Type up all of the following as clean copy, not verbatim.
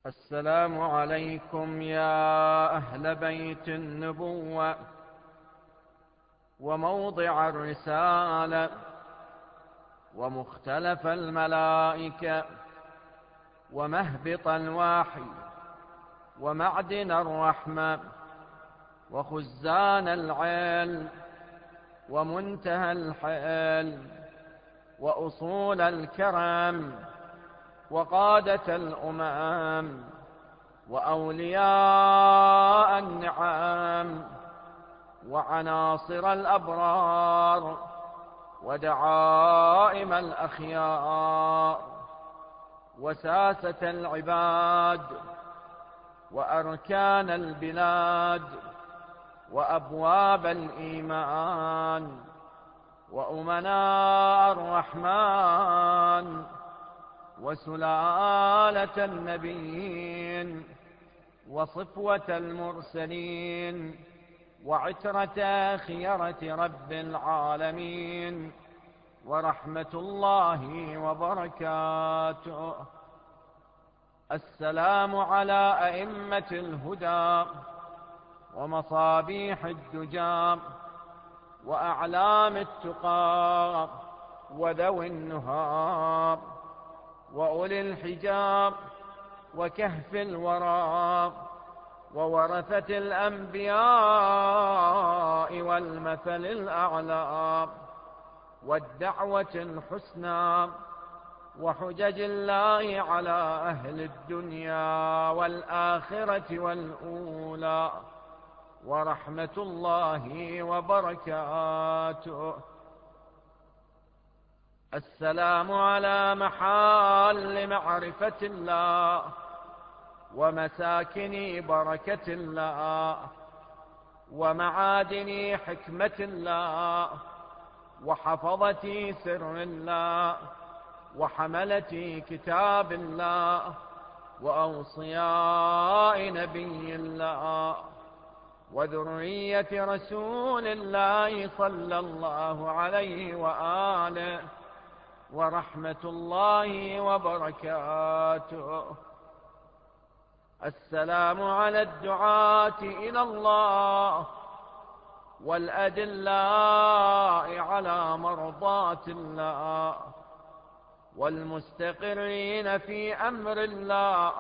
السلام عليكم يا أهل بيت النبوة وموضع الرسالة ومختلف الملائكة ومهبط الوحي ومعدن الرحمة وخزان العلم ومنتهى الحلم وأصول الكرم وقادة الأمم وأولياء النعم وعناصر الأبرار ودعائم الأخيار وساسة العباد وأركان البلاد وأبواب الإيمان وأمناء الرحمن وسلالة النبيين وصفوة المرسلين وعترة خيرة رب العالمين ورحمة الله وبركاته. السلام على أئمة الهدى ومصابيح الدجى وأعلام التقى وذوي النهى وأولي الحجاب وكهف الورى وورثة الأنبياء والمثل الأعلى والدعوة الحسنى وحجج الله على أهل الدنيا والآخرة والأولى ورحمة الله وبركاته. السلام على محال معرفة الله ومساكن بركة الله ومعادن حكمة الله وحفظة سر الله وحملة كتاب الله وأوصياء نبي الله وذرية رسول الله صلى الله عليه وآله ورحمة الله وبركاته. السلام على الدعاة إلى الله والأدلاء على مرضاة الله والمستقرين في أمر الله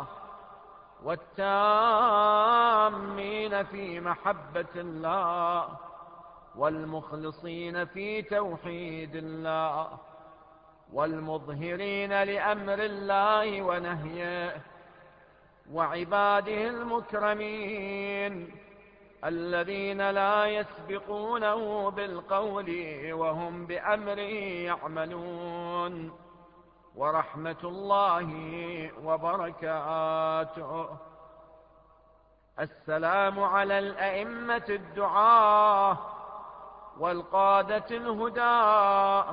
والتامين في محبة الله والمخلصين في توحيد الله والمظهرين لأمر الله ونهيه وعباده المكرمين الذين لا يسبقونه بالقول وهم بأمره يعملون ورحمة الله وبركاته. السلام على الأئمة الدعاة والقادة الهدى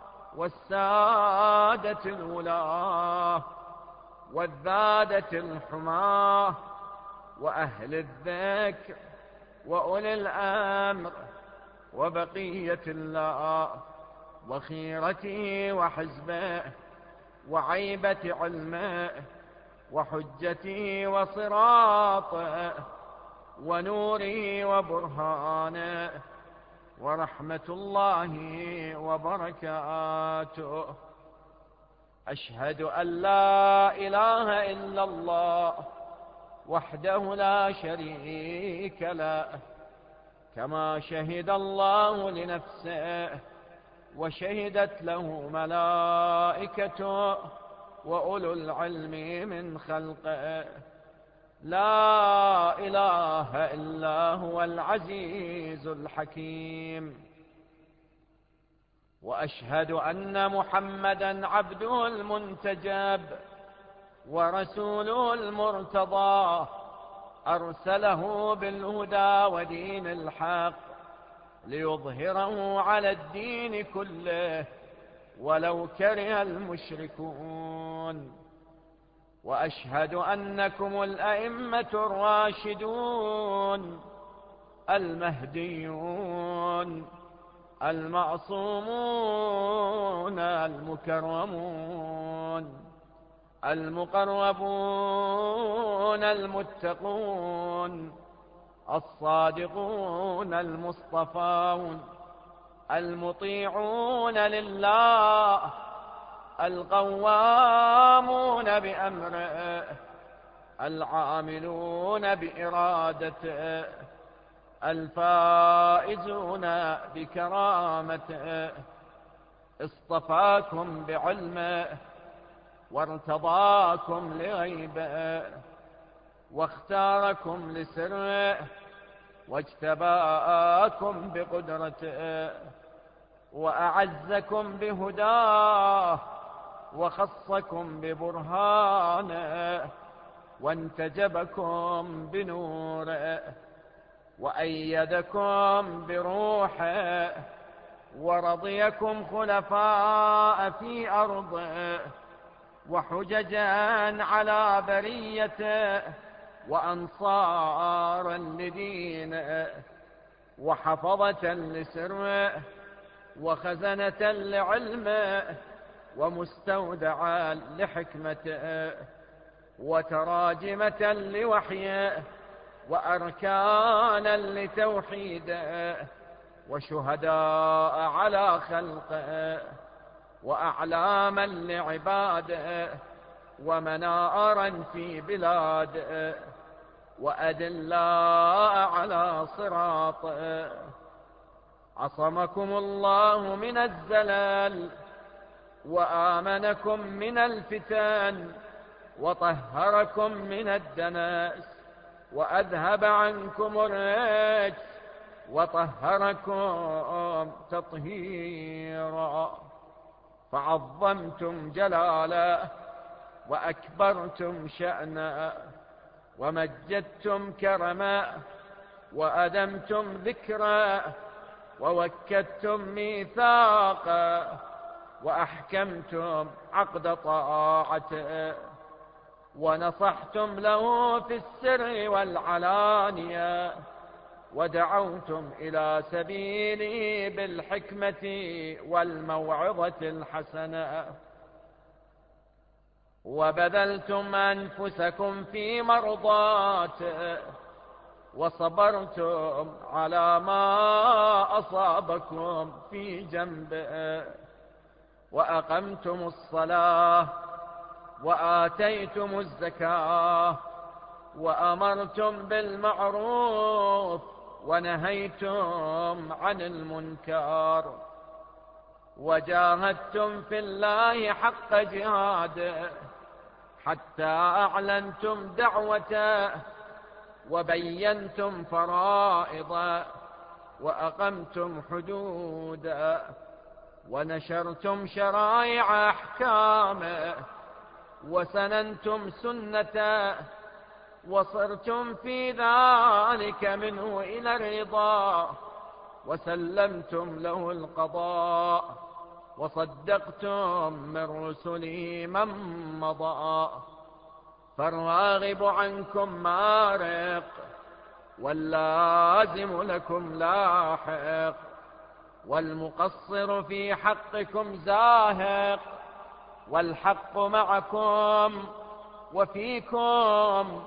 والسادة الولاة والذادة الحماة وأهل الذكر وأولي الأمر وبقية الله وخيرته وحزبه وعيبة علمه وحجته وصراطه ونوره وبرهانه ورحمة الله وبركاته. أشهد أن لا إله إلا الله وحده لا شريك له كما شهد الله لنفسه وشهدت له ملائكته وأولو العلم من خلقه لا إله إلا هو العزيز الحكيم. وأشهد أن محمدا عبده المنتجب ورسوله المرتضى أرسله بالهدى ودين الحق ليظهره على الدين كله ولو كره المشركون. وأشهد أنكم الأئمة الراشدون المهديون المعصومون المكرمون المقربون المؤمنون المتقون الصادقون المصطفون المطيعون لله القوامون بأمره العاملون بإرادته الفائزون بكرامته. اصطفاكم بعلمه وارتضاكم لغيبه واختاركم لسره واجتباكم بقدرته وأعزكم بهداه وخصكم ببرهانه وانتجبكم بنوره وأيدكم بروحه ورضيكم خلفاء في أرضه وحججا على بريته وأنصارا لدينه وحفظة لسره وخزنة لعلمه ومستودعا لحكمته وتراجمة لوحيه وأركانا لتوحيده وشهداء على خلقه وأعلاما لعباده ومنارا في بلاده وأدلاء على صراطه. عصمكم الله من الزلال وآمنكم من الفتن وطهركم من الدنس وأذهب عنكم الرجس وطهركم تطهيرا. فعظمتم جلاله وأكبرتم شأنه ومجدتم كرمه وأدمتم ذكره ووكدتم ميثاقه وأحكمتم عقد طاعته ونصحتم له في السر والعلانية ودعوتم إلى سبيله بالحكمة والموعظة الحسنة وبذلتم أنفسكم في مرضاته وصبرتم على ما أصابكم في جنبه وأقمتم الصلاة وآتيتم الزكاة وأمرتم بالمعروف ونهيتم عن المنكر وجاهدتم في الله حق جهاده حتى أعلنتم دعوته وبينتم فرائضه وأقمتم حدوده ونشرتم شرائع أحكامه وسننتم سنته وصرتم في ذلك منه إلى الرضا وسلمتم له القضاء وصدقتم من رسله من مضى. فالراغب عنكم مارق واللازم لكم لاحق والمقصر في حقكم زاهق والحق معكم وفيكم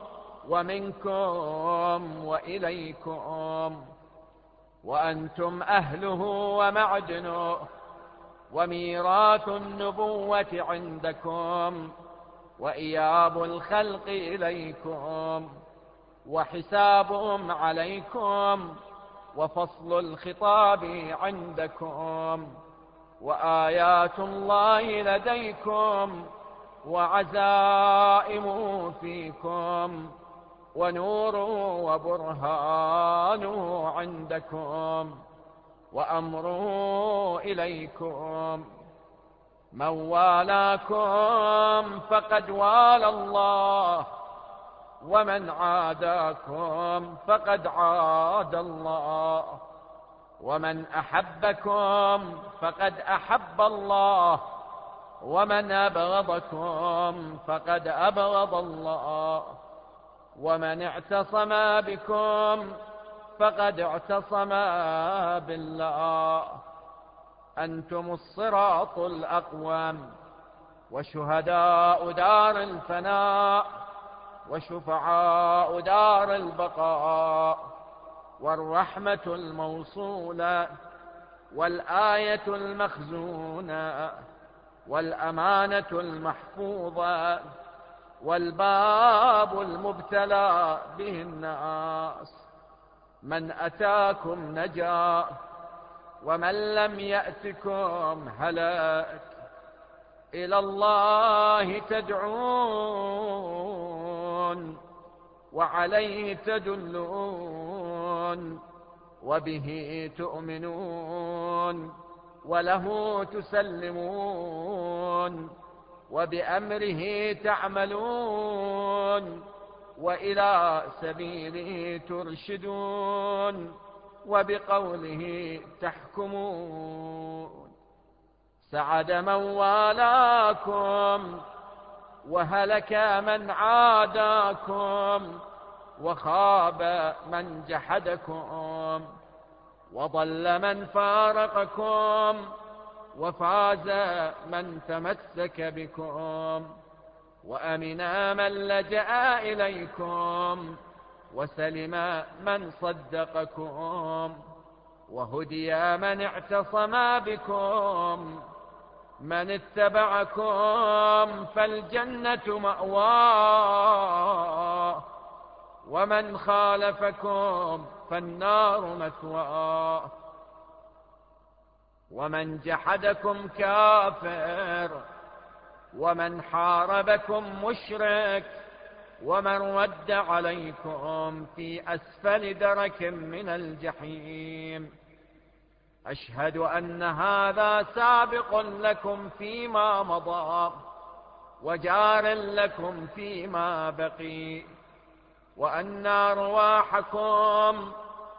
ومنكم وإليكم وأنتم أهله ومعدنه وميراث النبوة عندكم وإياب الخلق إليكم وحسابهم عليكم وفصل الخطاب عندكم وآيات الله لديكم وعزائم فيكم ونور وبرهان عندكم وأمره إليكم. من والاكم فقد والى الله ومن عاداكم فقد عاد الله ومن أحبكم فقد أحب الله ومن أبغضكم فقد أبغض الله ومن اعتصم بكم فقد اعتصم بالله. أنتم الصراط الأقوم وشهداء دار الفناء وشفعاء دار البقاء، والرحمة الموصولة، والآية المخزونة، والأمانة المحفوظة، والباب المبتلى به الناس. من أتاكم نجا، ومن لم يأتكم هلك. إلى الله تدعون، وعليه تدلون، وبه تؤمنون، وله تسلمون، وبأمره تعملون، وإلى سبيله ترشدون، وبقوله تحكمون. سعد من والاكم، وهلك من عاداكم، وخاب من جحدكم، وضل من فارقكم، وفاز من تمسك بكم، وأمن من لجأ إليكم، وسلم من صدقكم، وهدي من اعتصم بكم. من اتبعكم فالجنة مأواه، ومن خالفكم فالنار مثواه. ومن جحدكم كافر، ومن حاربكم مشرك، ومن رد عليكم في أسفل درك من الجحيم. أشهد أن هذا سابق لكم فيما مضى، وجار لكم فيما بقي، وأن أرواحكم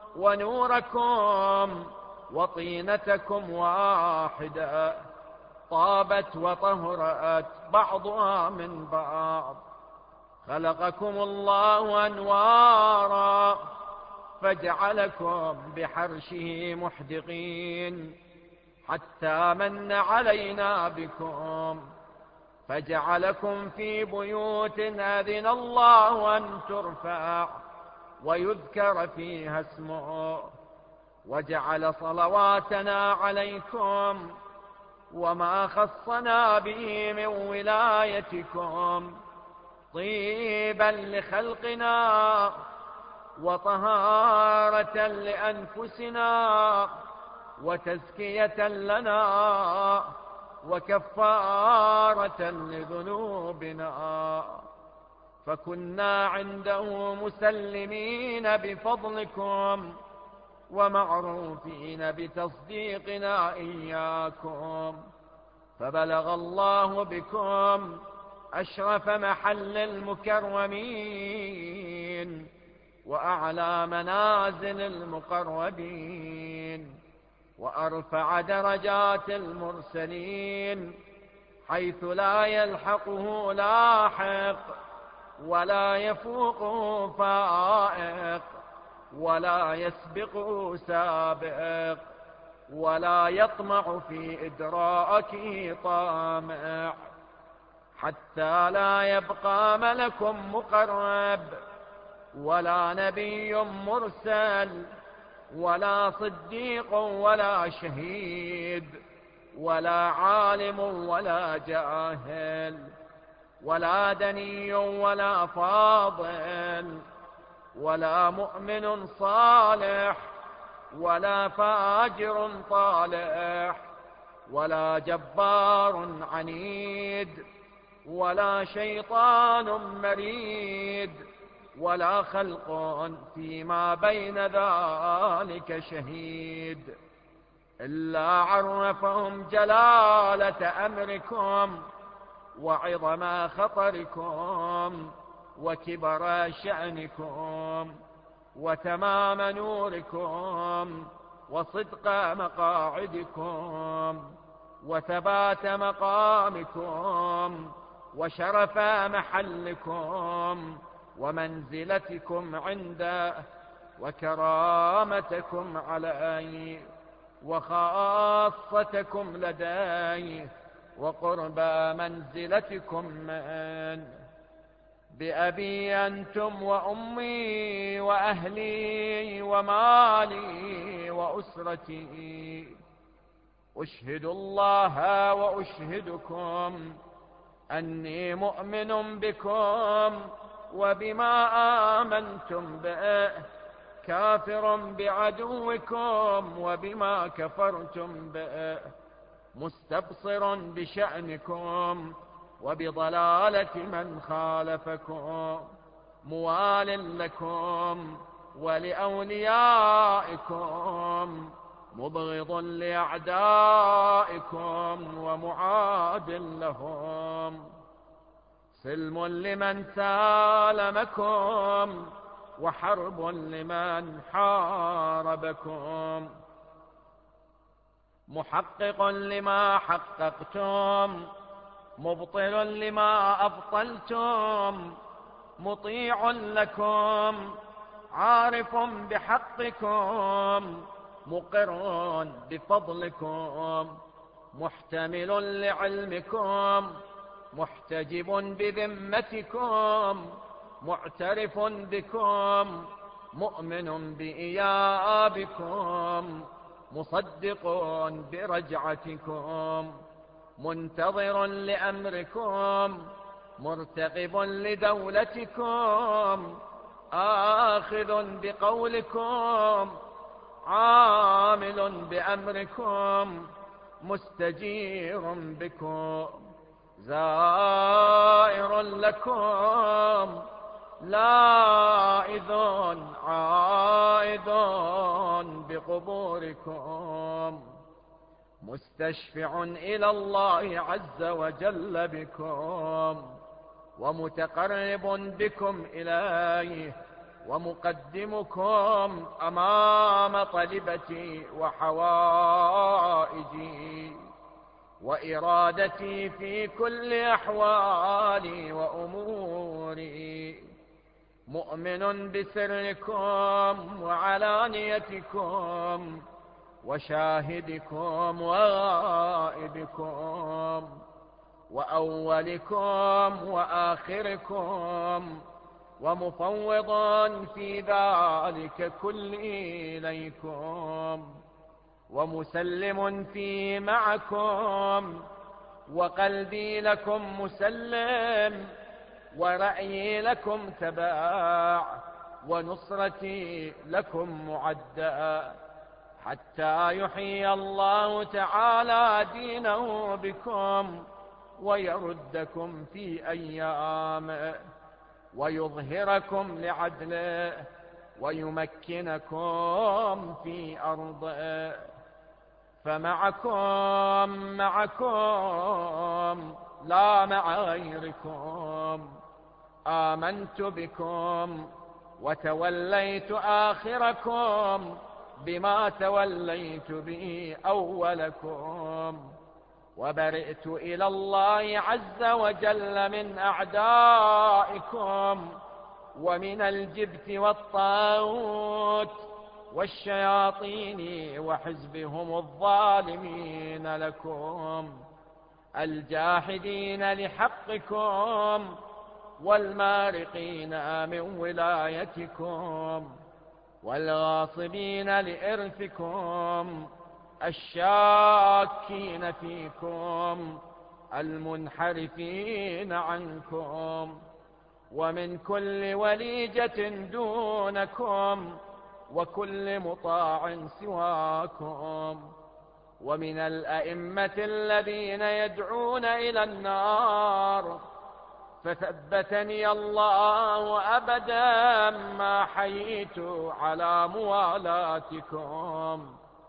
ونوركم وطينتكم واحدة، طابت وطهرت بعضها من بعض. خلقكم الله أنوارا، فجعلكم بحرشه محدقين، حتى من علينا بكم، فجعلكم في بيوت أذن الله أن ترفع ويذكر فيها اسمه، وجعل صلواتنا عليكم وما خصنا به من ولايتكم طيبا لخلقنا، وطهارة لأنفسنا، وتزكية لنا، وكفارة لذنوبنا. فكنا عنده مسلمين بفضلكم، ومعروفين بتصديقنا إياكم. فبلغ الله بكم أشرف محل المكرمين، وأعلى منازل المقربين، وأرفع درجات المرسلين، حيث لا يلحقه لاحق، ولا يفوقه فائق، ولا يسبقه سابق، ولا يطمع في إدراكه طامع، حتى لا يبقى ملك مقرب، ولا نبي مرسل، ولا صديق، ولا شهيد، ولا عالم، ولا جاهل، ولا دني، ولا فاضل، ولا مؤمن صالح، ولا فاجر طالح، ولا جبار عنيد، ولا شيطان مريد، ولا خلق فيما بين ذلك شهيد، إلا عرفهم جلالة أمركم، وعظم خطركم، وكبر شأنكم، وتمام نوركم، وصدق مقاعدكم، وثبات مقامكم، وشرف محلكم، ومنزلتكم عنده، وكرامتكم عليه، وخاصتكم لديه، وقرب منزلتكم منه. بأبي أنتم وأمي وأهلي ومالي وأسرتي، أشهد الله وأشهدكم أني مؤمن بكم وبما آمنتم به، كافر بعدوكم وبما كفرتم به، مستبصر بشأنكم وبضلالة من خالفكم، موال لكم ولأوليائكم، مبغض لأعدائكم ومعاد لهم، سلم لمن سالمكم وحرب لمن حاربكم، محقق لما حققتم، مبطل لما أبطلتم، مطيع لكم، عارف بحقكم، مقر بفضلكم، محتمل لعلمكم، محتجب بذمتكم، معترف بكم، مؤمن بإيابكم، مصدق برجعتكم، منتظر لأمركم، مرتقب لدولتكم، آخذ بقولكم، عامل بأمركم، مستجير بكم، زائر لكم، لائذ عائذ بقبوركم، مستشفع إلى الله عز وجل بكم، ومتقرب بكم إليه، ومقدمكم أمام طلبتي وحوائجي وإرادتي في كل أحوالي وأموري، مؤمن بسركم وعلانيتكم وشاهدكم وغائبكم وأولكم وآخركم، ومفوض في ذلك كل إليكم، ومسلم في معكم، وقلبي لكم مسلم، ورأيي لكم تباع، ونصرتي لكم معدى، حتى يحيي الله تعالى دينه بكم ويردكم في أيامه، ويظهركم لعدله، ويمكنكم في أرضه، فمعكم لا مع غيركم، آمنت بكم وتوليت آخركم بما توليت به أولكم، وبرئت إلى الله عز وجل من أعدائكم، ومن الجبت والطاغوت والشياطين وحزبهم الظالمين لكم، الجاحدين لحقكم، والمارقين من ولايتكم، والغاصبين لإرثكم، الشاكين فيكم، المنحرفين عنكم، ومن كل وليجة دونكم، وكل مطاع سواكم، ومن الأئمة الذين يدعون إلى النار، فثبتني الله أبدا ما حييت على موالاتكم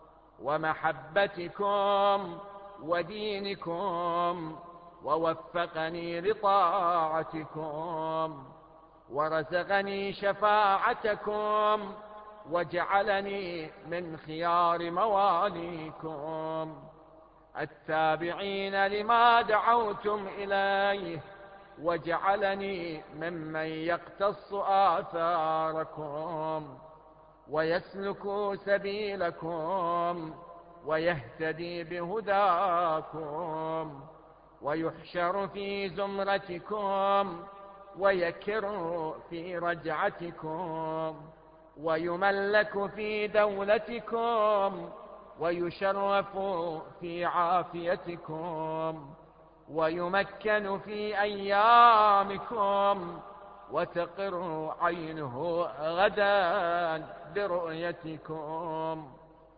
ومحبتكم ودينكم، ووفقني لطاعتكم، ورزقني شفاعتكم، وجعلني من خيار مواليكم، التابعين لما دعوتم إليه، وجعلني ممن يقتص آثاركم ويسلك سبيلكم ويهتدي بهداكم، ويحشر في زمرتكم ويكر في رجعتكم، ويملك في دولتكم، ويشرف في عافيتكم، ويمكن في أيامكم، وتقر عينه غدا برؤيتكم.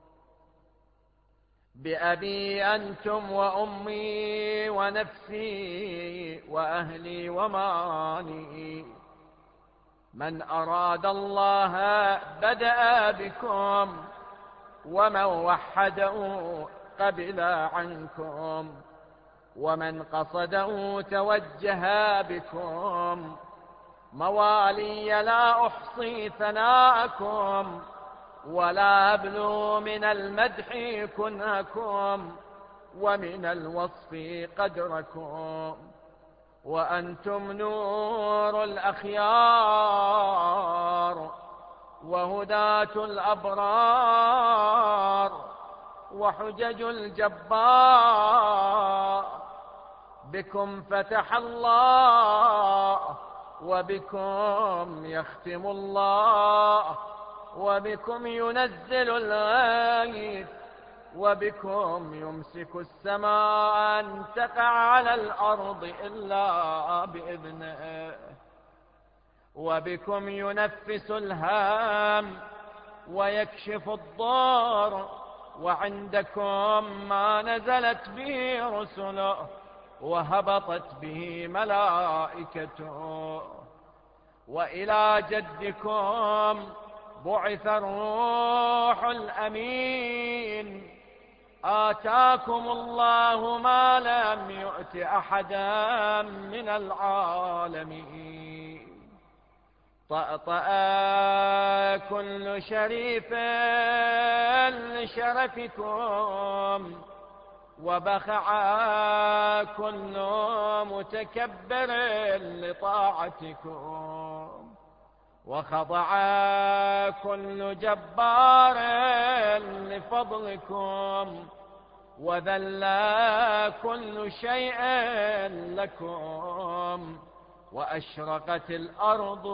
بأبي أنتم وأمي ونفسي وأهلي ومالي، من أراد الله بدأ بكم، ومن وحده قبل عنكم، ومن قصده توجه بكم. موالي لا أحصي ثناءكم، ولا أبلو من المدح كنهكم، ومن الوصف قدركم. وأنتم نور الأخيار، وهداة الأبرار، وحجج الجبار. بكم فتح الله، وبكم يختم الله، وبكم ينزل الغيث، وبكم يمسك السماء أن تقع على الأرض إلا بإذنه، وبكم ينفس الهام ويكشف الضر، وعندكم ما نزلت به رسله وهبطت به ملائكته. وإلى جدكم بعث الروح الأمين، آتاكم الله ما لم يؤت أحدا من العالمين. طأطأ كل شريف لشرفكم، وبخع كل متكبر لطاعتكم، وخضع كل جبار لفضلكم، وذل كل شيء لكم، وأشرقت الأرض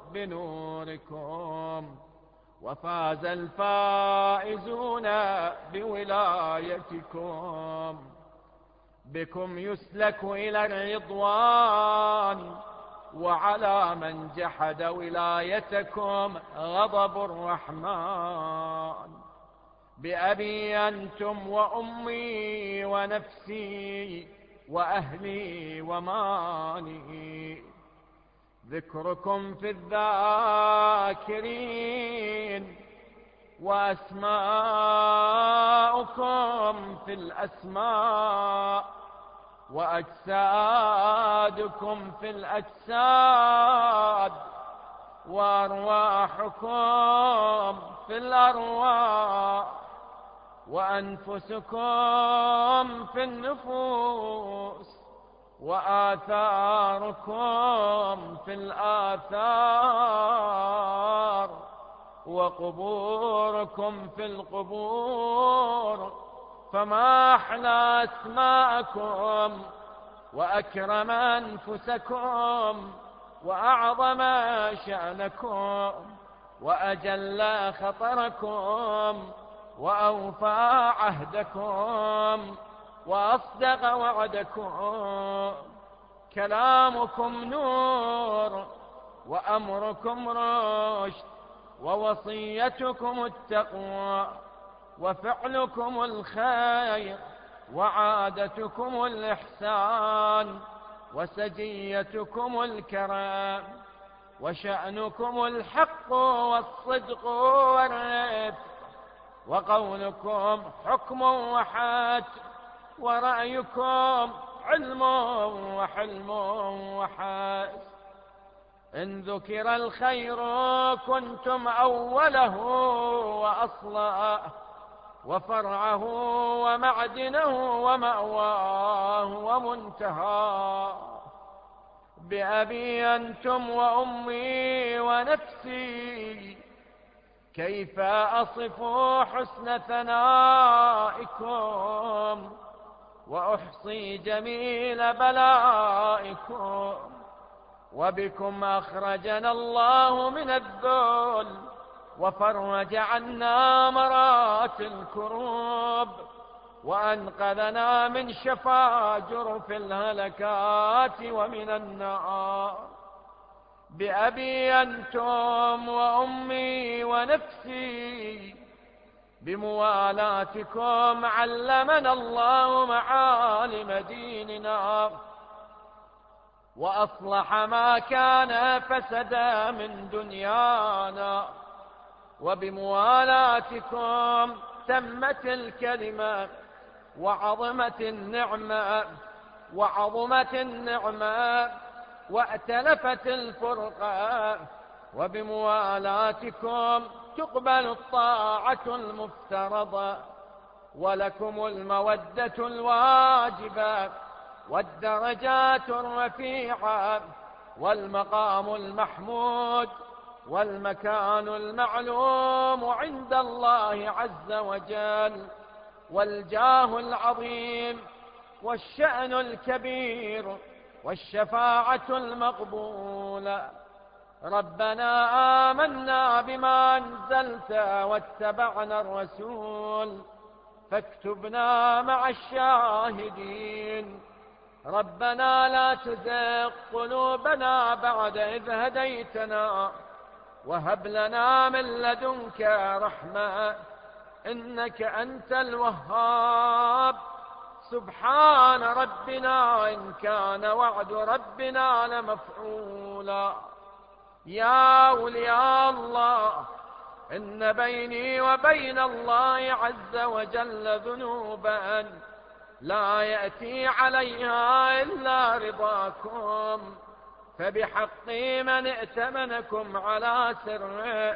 بنوركم، وفاز الفائزون بولايتكم. بكم يسلك إلى الرضوان، وعلى من جحد ولايتكم غضب الرحمن. بأبي أنتم وأمي ونفسي وأهلي ومالي، ذكركم في الذاكرين، وأسماؤكم في الأسماء، وأجسادكم في الأجساد، وأرواحكم في الأرواح، وأنفسكم في النفوس، وآثاركم في الآثار، وقبوركم في القبور. فما أحلى أسماءكم، وأكرم أنفسكم، وأعظم شأنكم، وأجل خطركم، وأوفى عهدكم، وأصدق وعدكم. كلامكم نور، وأمركم رشد، ووصيتكم التقوى، وفعلكم الخير، وعادتكم الإحسان، وسجيتكم الكرم، وشأنكم الحق والصدق والرفق، وقولكم حكم وحج، ورأيكم علم وحلم وحس. إن ذكر الخير كنتم أوله وأصله، وفرعه ومعدنه ومأواه ومنتهاه. بأبي أنتم وأمي ونفسي، كيف أصف حسن ثنائكم، وأحصي جميل بلائكم، وبكم أخرجنا الله من الذل وفرج عنا مرات الكروب وأنقذنا من شفاجر في الهلكات ومن النار. بأبي أنتم وأمي ونفسي بموالاتكم علمنا الله معالم ديننا وأصلح ما كان فسدا من دنيانا. وبموالاتكم تمت الكلمة وعظمت النعمة وأتلفت الفرقة. وبموالاتكم تقبل الطاعة المفترضة ولكم المودة الواجبة والدرجات الرفيعة والمقام المحمود والمكان المعلوم عند الله عز وجل والجاه العظيم والشأن الكبير والشفاعة المقبولة. ربنا آمنا بما أنزلت واتبعنا الرسول فاكتبنا مع الشاهدين. ربنا لا تزغ قلوبنا بعد إذ هديتنا وهب لنا من لدنك رحمة إنك أنت الوهاب. سبحان ربنا إن كان وعد ربنا لمفعولا. يا أولياء الله إن بيني وبين الله عز وجل ذنوبا لا يأتي عليها إلا رضاكم، فبحق من ائتمنكم على سره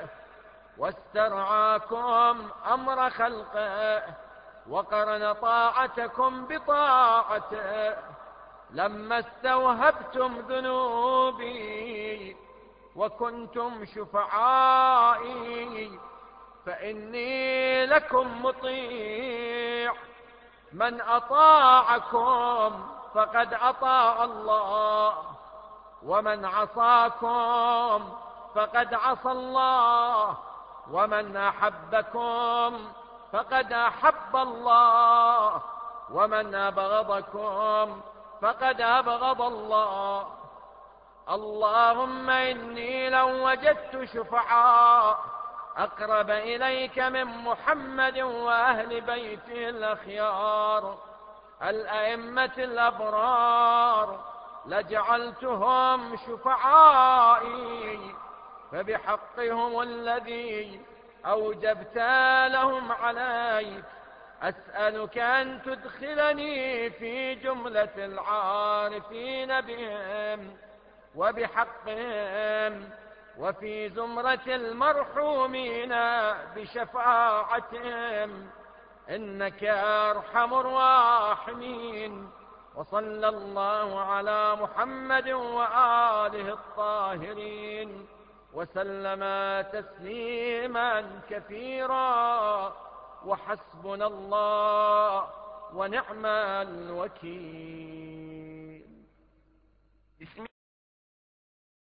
واسترعاكم أمر خلقه وقرن طاعتكم بطاعته لما استوهبتم ذنوبي وكنتم شفعائي فإني لكم مطيع. من أطاعكم فقد أطاع الله ومن عصاكم فقد عصى الله ومن أحبكم فقد أحب الله ومن أبغضكم فقد أبغض الله. اللهم إني لو وجدت شفعاء أقرب إليك من محمد وأهل بيته الأخيار الأئمة الأبرار لجعلتهم شفعائي، فبحقهم الذي أوجبت لهم عليك أسألك أن تدخلني في جملة العارفين بهم وبحقهم وفي زمرة المرحومين بشفاعتهم إنك أرحم الراحمين. وصلى الله على محمد وآله الطاهرين وسلم تسليما كثيرا وحسبنا الله ونعم الوكيل.